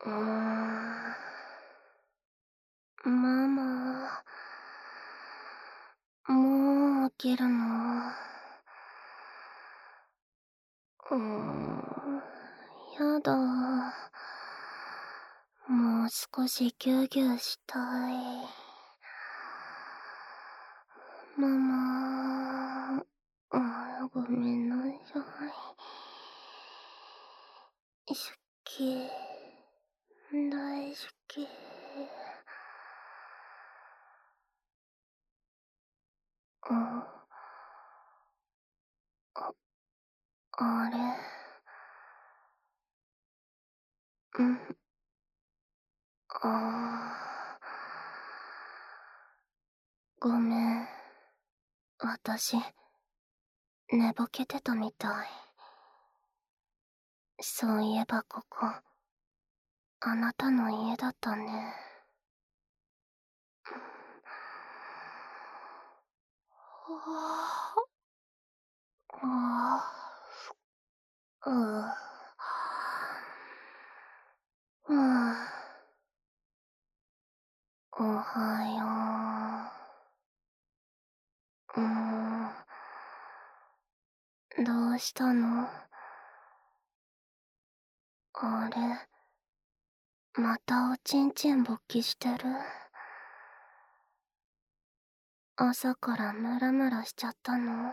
うーん。ママ、もう起きるの？やだ。もう少しギュウギュウしたい。ママ、ごめんなさい。好き。大好き。あ、あれ。うん。あごめん。私、寝ぼけてたみたい。そういえばここ、あなたの家だったね。ううん。おはよう。どうしたの？あれ、またおちんちん勃起してる？朝からムラムラしちゃったの？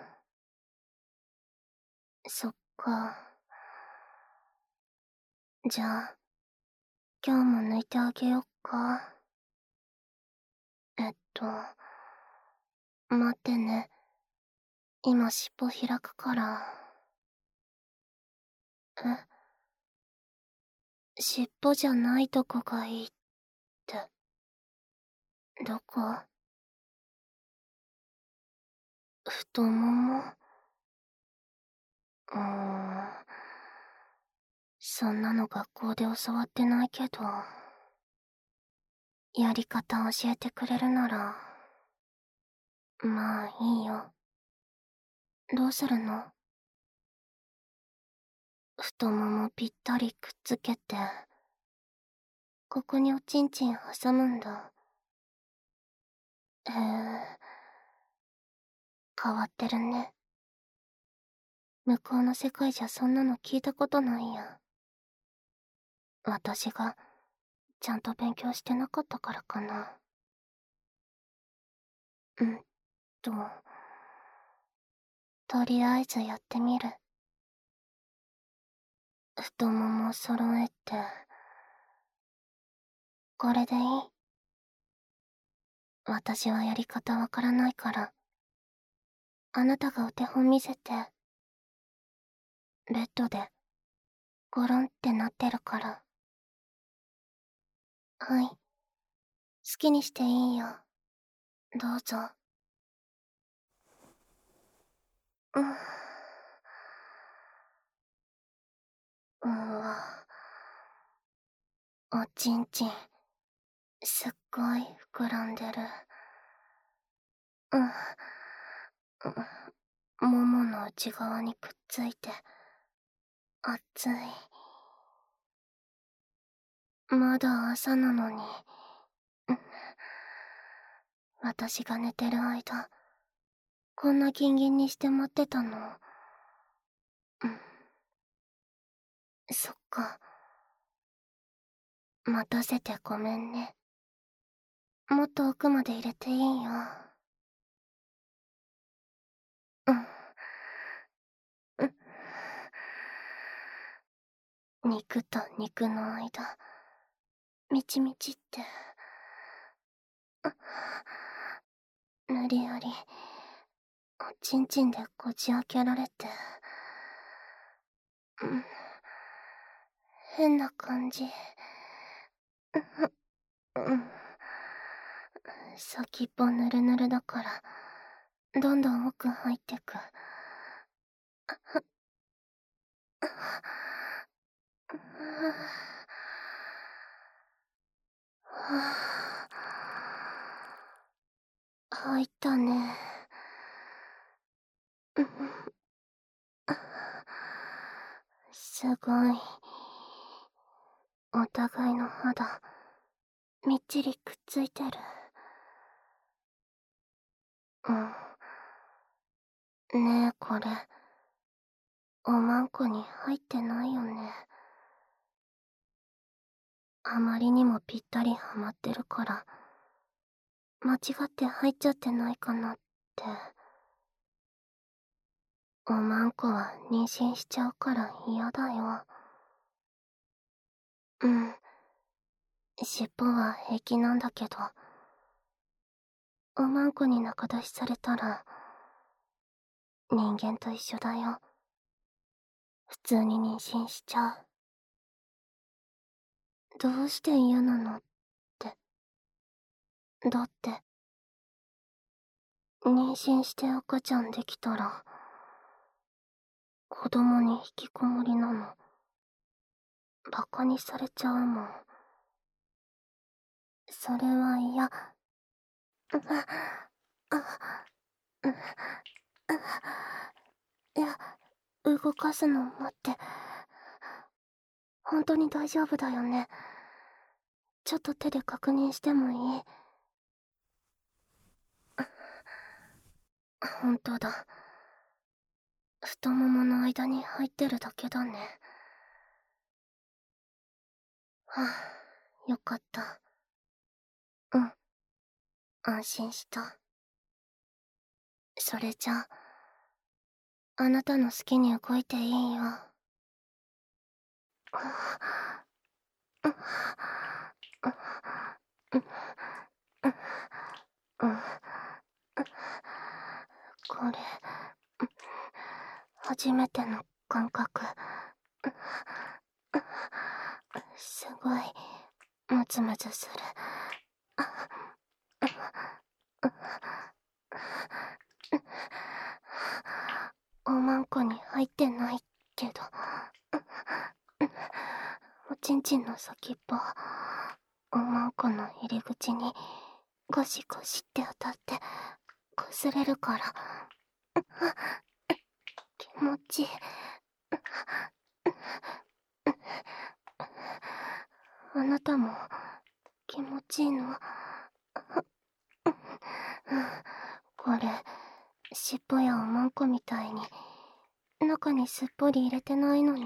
そっか。じゃあ、今日も抜いてあげよっか。待ってね。今尻尾開くから。尻尾じゃないとこがいいって。どこ？太もも？そんなの学校で教わってないけど。やり方教えてくれるなら。まあいいよ。どうするの？太ももぴったりくっつけて、ここにおちんちん挟むんだ。へえ、変わってるね。向こうの世界じゃそんなの聞いたことないや。私が、ちゃんと勉強してなかったからかな。うんと、とりあえずやってみる。太もも揃えて、これでいい？私はやり方わからないから、あなたがお手本見せて。ベッドで、ゴロンってなってるから。はい。好きにしていいよ。どうぞ。うん。うわ。おちんちん、すっごい膨らんでる。うん。ももの内側にくっついて、熱い。まだ朝なのに。私が寝てる間、こんなギンギンにして待ってたの。そっか。待たせてごめんね。もっと奥まで入れていいよ。肉と肉の間、みちみちって。無理やり、おちんちんでこじ開けられて。変な感じ。先っぽぬるぬるだから、どんどん奥入ってく。入ったね。すごい。 お互いの肌、みっちりくっついてる。ねえ、これ、おまんこに入ってないよね。あまりにもぴったりはまってるから、間違って入っちゃってないかなって。おまんこは妊娠しちゃうから嫌だよ。尻尾は平気なんだけど、おまんこに仲出しされたら、人間と一緒だよ。普通に妊娠しちゃう。どうして嫌なのって。だって、妊娠して赤ちゃんできたら、子供に引きこもりなの。バカにされちゃうもん。それは嫌。いや、動かすの待って。本当に大丈夫だよね。ちょっと手で確認してもいい？本当だ。太ももの間に入ってるだけだね。はあ、よかった。安心した。それじゃあなたの好きに動いていいよ。これ、初めての感覚。すごい、ムズムズする。おまんこに入ってないけど、おちんちんの先っぽ、おまんこの入り口にゴシゴシって当たって擦れるから、気持ちいい。あなたも気持ちいいの？これ、尻尾やおまんこみたいに中にすっぽり入れてないのに。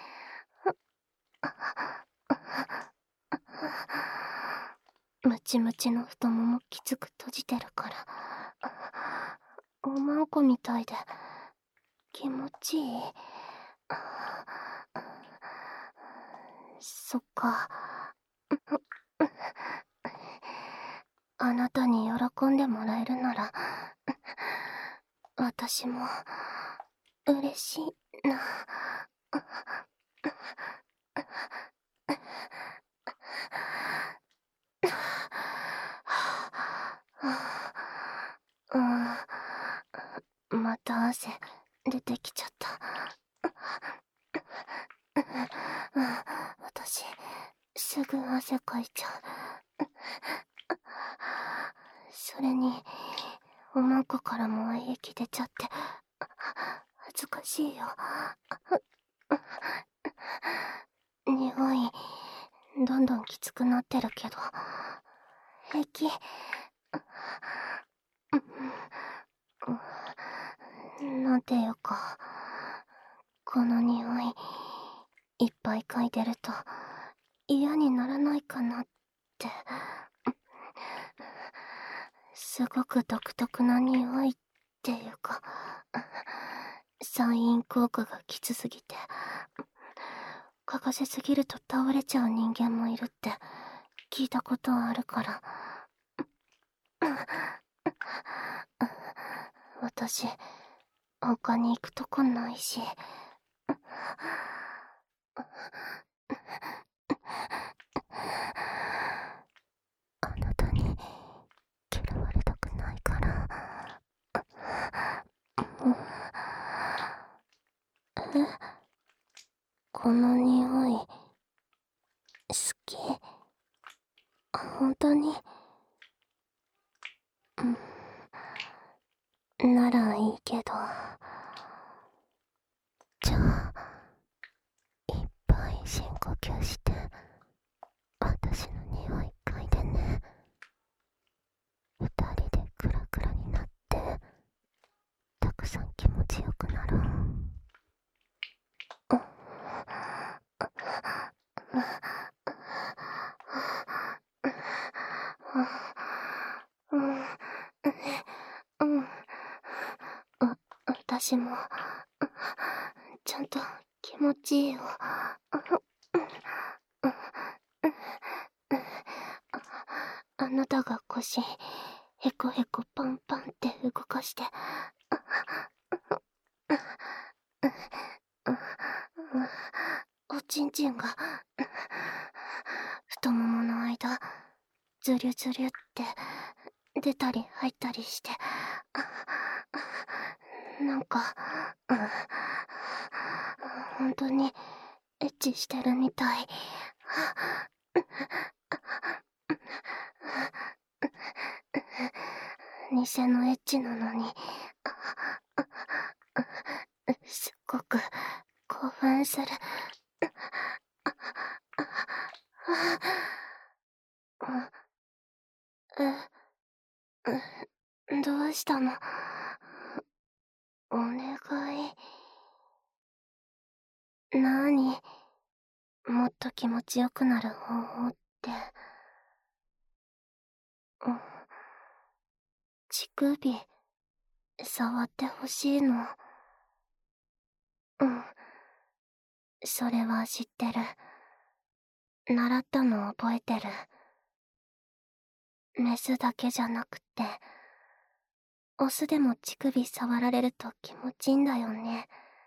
ムチムチの太ももきつく閉じてるから、おまんこみたいで気持ちいい。そっか。あなたに喜んでもらえるなら、私も嬉しいな。また汗出てきちゃった。私、すぐ汗かいちゃう。それに、おまんこからも愛液出ちゃって、恥ずかしいよ。匂い、どんどんきつくなってるけど、平気。なんていうか、この匂い、いっぱい嗅いでると嫌にならないかなって。すごく独特な匂いっていうか、散因効果がきつすぎて、嗅がせすぎると倒れちゃう人間もいるって聞いたことあるから。私、他に行くとこないし。あなたに嫌われたくないから。この匂い、好き。本当に。ならいいけど。じゃあ、いっぱい深呼吸して。 私もちゃんと気持ちいいよ。あなたが腰へこへこパンパンって動かしておちんちんが太ももの間ズリュズリュって出たり入ったりしてなんか本当にエッチしてるみたい。偽のエッチなのにすっごく興奮する。どうしたの？お願い。なに？もっと気持ちよくなる方法って。乳首、触ってほしいの。それは知ってる。習ったの覚えてる。メスだけじゃなくて、オスでも乳首触られると気持ちいいんだよね。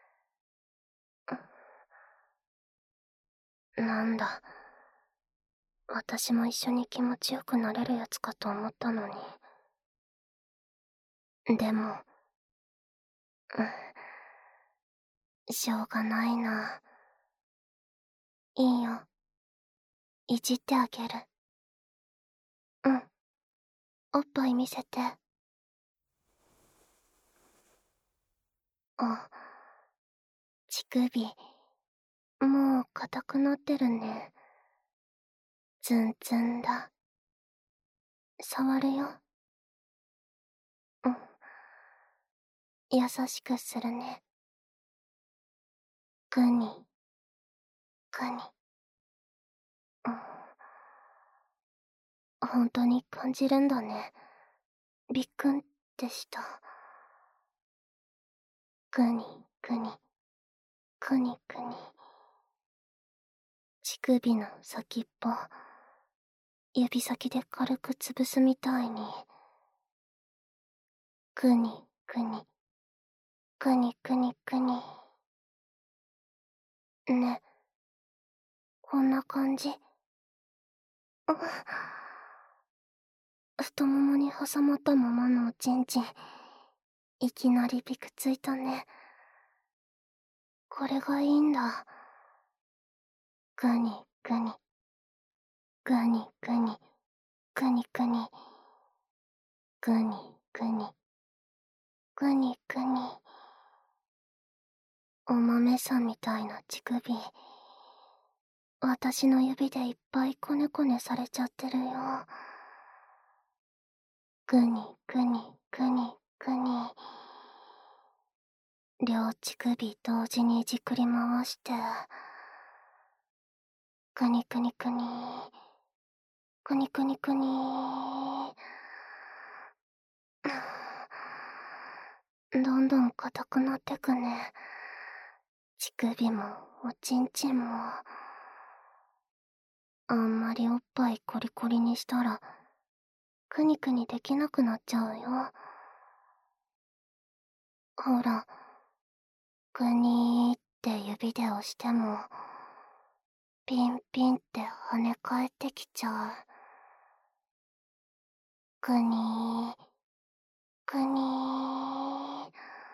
なんだ。私も一緒に気持ちよくなれるやつかと思ったのに。でも、しょうがないな。いいよ。いじってあげる。おっぱい見せて。乳首、もう硬くなってるね。ツンツンだ。触るよ。優しくするね。グニ、グニ。本当に感じるんだね。びっくんってした。グニ、グニ、グニグニ。乳首の先っぽ、指先で軽く潰すみたいに。グニ、グニ、グニグニグニ。ね、こんな感じ。太ももに挟まったままのおちんちん、いきなりびくついたね。これがいいんだ。グニグニ、グニグニ、グニグニ、グニグニ、グニグニ。お豆さんみたいな乳首、私の指でいっぱいコネコネされちゃってるよ。グニグニグニグニ。両乳首同時にじくり回して、グニグニグニ、グニグニグニ。どんどん硬くなってくね。乳首もおちんちんも。あんまりおっぱいコリコリにしたらクニクニできなくなっちゃうよ。ほら、グニーって指で押してもピンピンって跳ね返ってきちゃう。グニー、グニー。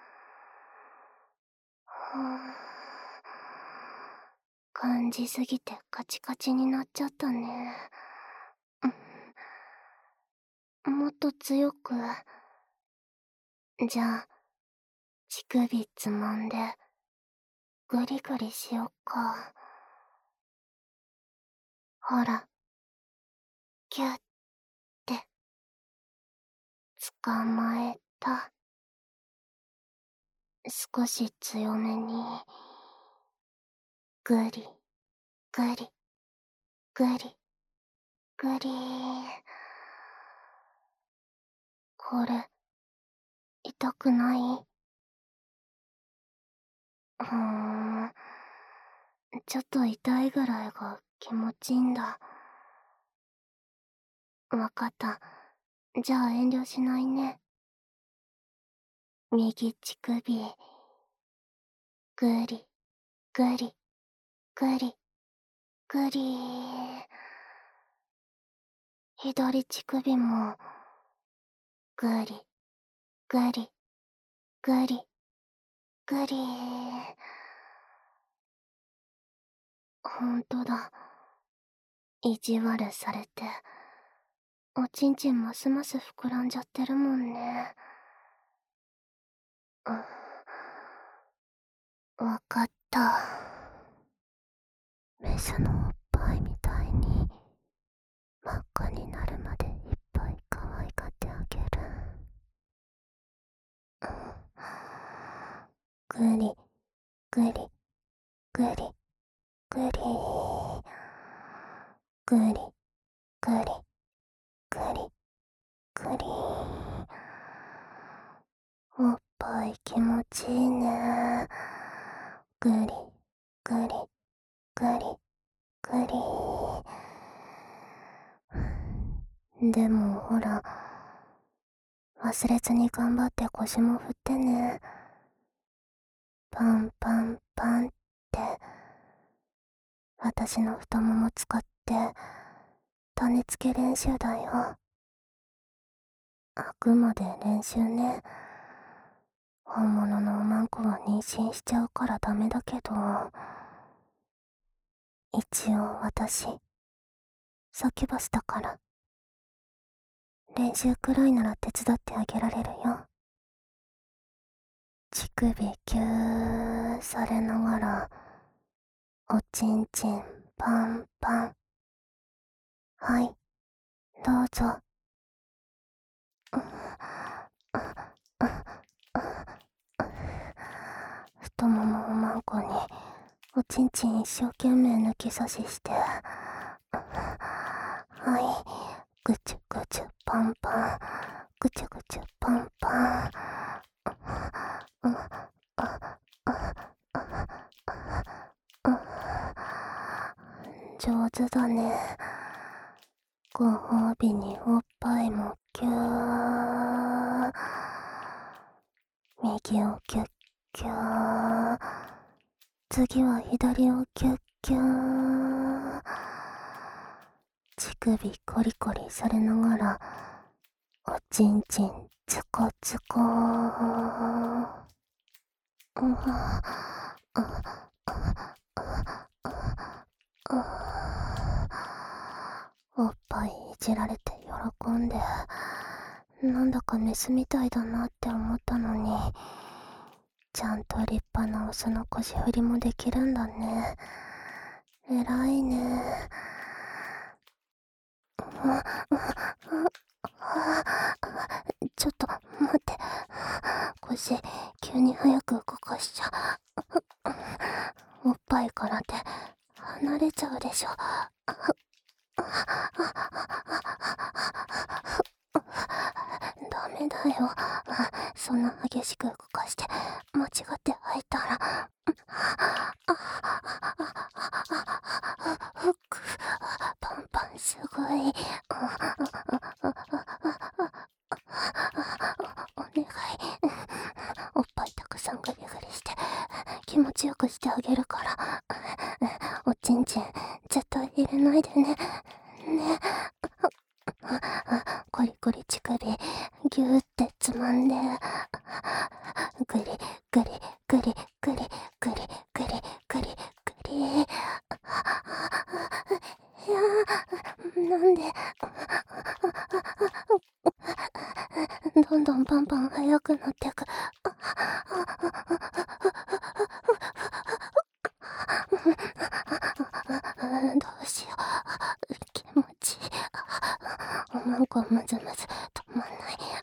感じすぎてカチカチになっちゃったね。もっと強く。じゃあ、乳首つまんでグリグリしよっか。ほら、キュッて捕まえた。少し強めに、ぐりぐり。 ぐり、ぐりー。これ、痛くない？ちょっと痛いぐらいが気持ちいいんだ。わかった。じゃあ遠慮しないね。右乳首、ぐり、ぐり、ぐり、ぐりー。左乳首も、ぐり、ぐり、ぐり、ぐりー。ほんとだ。意地悪されて、おちんちんますます膨らんじゃってるもんね。わかった。メスのおっぱいみたいに真っ赤になるまでいっぱい可愛がってあげる。ぐり、ぐり、ぐり、ぐり、ぐり、ぐり、ぐり、ぐり。おっぱい気持ちいいね。ぐり、ぐり、ぐり、ぐり。でもほら、忘れずに頑張って腰も振ってね。パンパンパンって、私の太もも使って、種付け練習だよ。あくまで練習ね。本物のおまんこは妊娠しちゃうからダメだけど、一応私、サキュバスだから、練習くらいなら手伝ってあげられるよ。乳首ぎゅーされながら、おちんちんパンパン。はい、どうぞ。太ももおまんこにおちんちん一生懸命抜き差しして、はい、ぐちゅぐちゅパンパン、ぐちゅぐちゅパンパン。上手だね。ご褒美におっぱいもぎゅー。右をキュッキュー。次は左をキュッキュー。乳首コリコリされながら、おちんちんつこつこー。おっぱいいじられて喜んで、なんだかメスみたいだなって思ったのに、ちゃんと立派なオスの腰振りもできるんだね。えらいね。ちょっと待って。腰、急に早く動かしちゃ。おっぱいから手、離れちゃうでしょ。ダメだよ。そんな激しく動かして、間違って吐いたら。パンパンすごい。お願い。おっぱいたくさんグリグリして、気持ちよくしてあげるから。おちんちん、絶対入れないでね。ね。コリコリ乳首、ぎゅーってつまんで、グリ、グリ、グリ、グリ、グリ、グリ、グリ、グリ。いやー、なんで、どんどんパンパン速くなってく。どうしよう。気持ちいい。おまんこむずむず止まんない。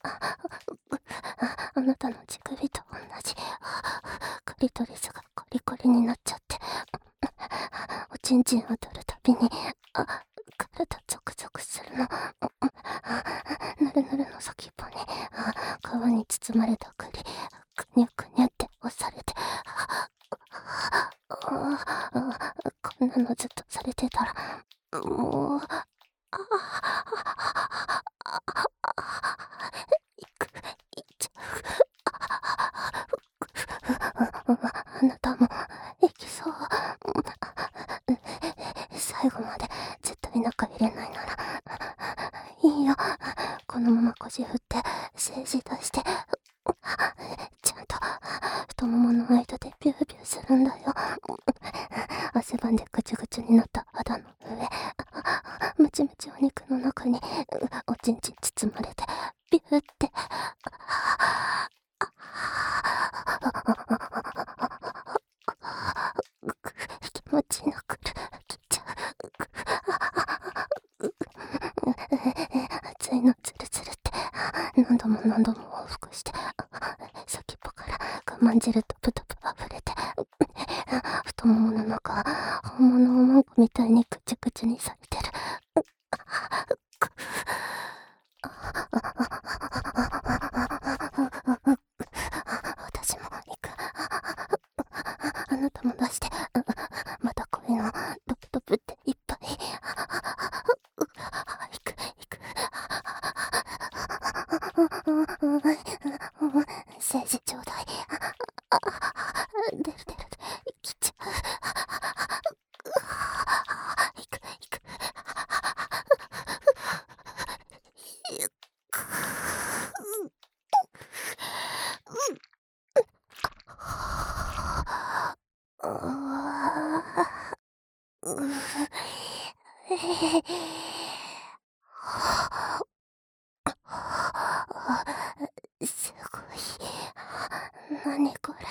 あなたの乳首と同じ。クリトリスがコリコリになっちゃって。おちんちんを取るたびに、 体ゾクゾクするの。ぬるぬるの先っぽに、皮に包まれた栗、くにゃくにゃって押されて、こんなのずっとされてたら、もう、いく、いっちゃう。あなたも、いきそう。最後まで絶対中入れないなら、いいよ。このまま腰振って、静止出して、ちゃんと太ももの間でビュービューするんだよ。汗ばんでぐちゅぐちゅになった肌の上、ムチムチお肉の中におちんちん包まれて、ビューって、気持ちなくきちゃう。熱いのツルツルって何度も何度も往復して、先っぽから我慢汁とブタブタ溢れて、太ももの中本物おまんこみたいにぐちゅぐちゅにされてる。私も行く。あなたも出して。またこういうのドプドプっていっぱい。行く行く。政治ちょうだい。出る出る。来ちゃう。行く行く。すごい。何これ。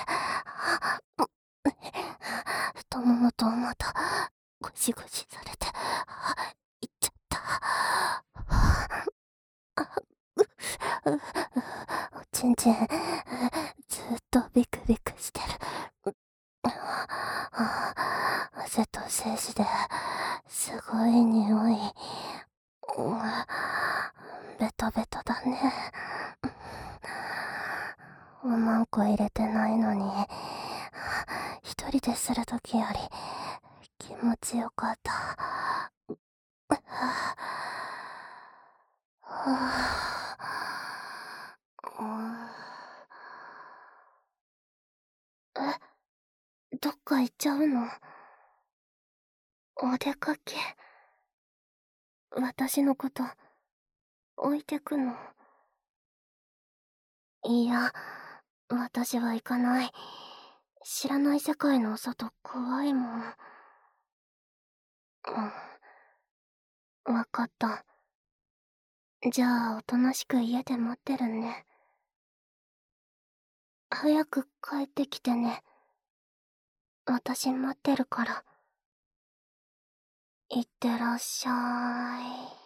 太ももとまたゴシゴシされていっちゃった。おちんちんずっとビクビクしてる。汗と精子ですごい匂い。ベトベトだね。おまんこ入れてないのに、一人でするときより気持ちよかった。どっか行っちゃうの？お出かけ？私のこと置いてくの？いや、私は行かない。知らない世界の外怖いもん。わかった。じゃあおとなしく家で待ってるね。早く帰ってきてね。私待ってるから。いってらっしゃい。